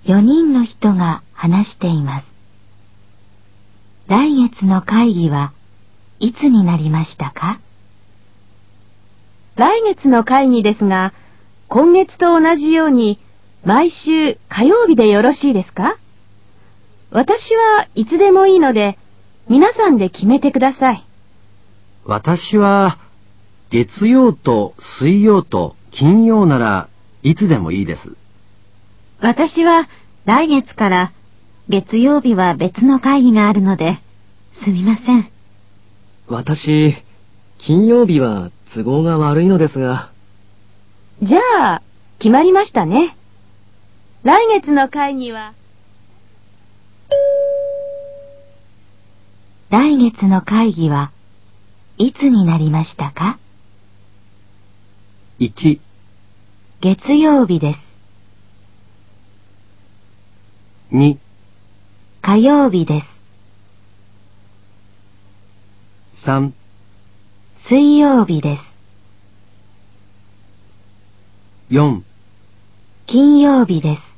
4人の人が話しています。来月の会議はいつになりましたか？ 来月の会議ですが、今月と同じように毎週火曜日でよろしいですか？私はいつでもいいので、皆さんで決めてください。 私は月曜と水曜と金曜ならいつでもいいです。 私は来月から月曜日は別の会議があるので、すみません。 私、金曜日は都合が悪いのですが。 じゃあ、決まりましたね。来月の会議は、 来月の会議はいつになりましたか？ 1、 月曜日です。 2、 火曜日です。 3、 水曜日です。 4、 金曜日です。